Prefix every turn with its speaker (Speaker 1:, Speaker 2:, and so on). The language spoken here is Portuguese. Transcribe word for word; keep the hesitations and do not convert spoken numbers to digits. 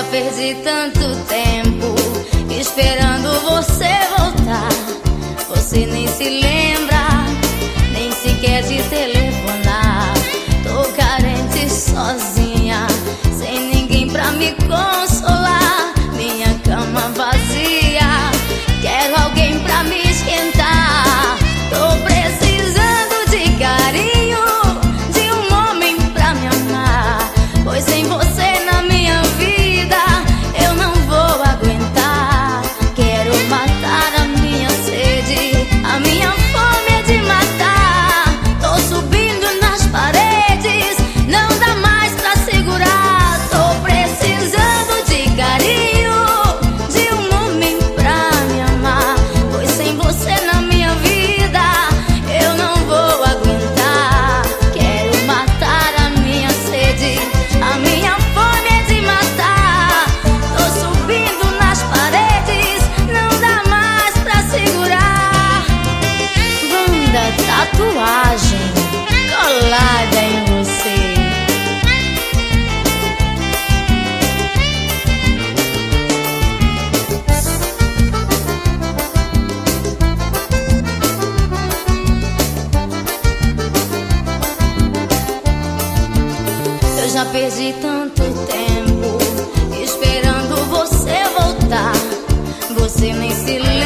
Speaker 1: perdi tanto tempo esperando você voltar. Você nem se lembra, nem sequer de telefonar. Tô carente sozinha, sem ninguém pra me consolar. Minha cama vazia, quero alguém pra me esquentar. Tô precisando de carinho, de um homem pra me amar, pois sem você na minha vida eu não vou aguentar. Quero matar a minha sede, a minha fome é de matar. Tô subindo nas paredes, não dá mais pra segurar. Tô precisando de carinho, de um homem pra me amar, pois sem você na minha vida eu não vou aguentar. Quero matar a minha sede, a minha fome é de matar. Tô subindo nas paredes, não dá mais pra segurar. Banda Tatuagem colada em você. Eu já perdi tanto tempo esperando você voltar. Você nem se lembra,